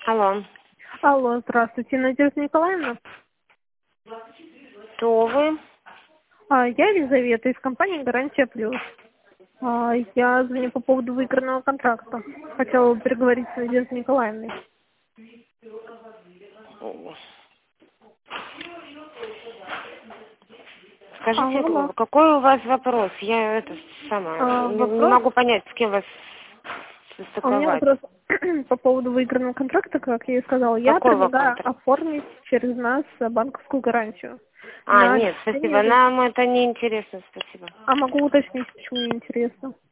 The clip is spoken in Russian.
Алло. Алло, здравствуйте, Надежда Николаевна. Кто вы? Я Елизавета из компании «Гарантия Плюс». Я звоню по поводу выигранного контракта. Хотела бы переговорить с Надеждой Николаевной. Скажите, Алло. какой у вас вопрос? Я это сама не Вопрос? могу понять, с кем вас У меня состыковать. вопрос по поводу выигранного контракта, как я и сказала. Я Какой вы предлагаю контракт? оформить через нас банковскую гарантию. Нет, спасибо. течение. Нам это не интересно, спасибо. Могу уточнить, почему не интересно.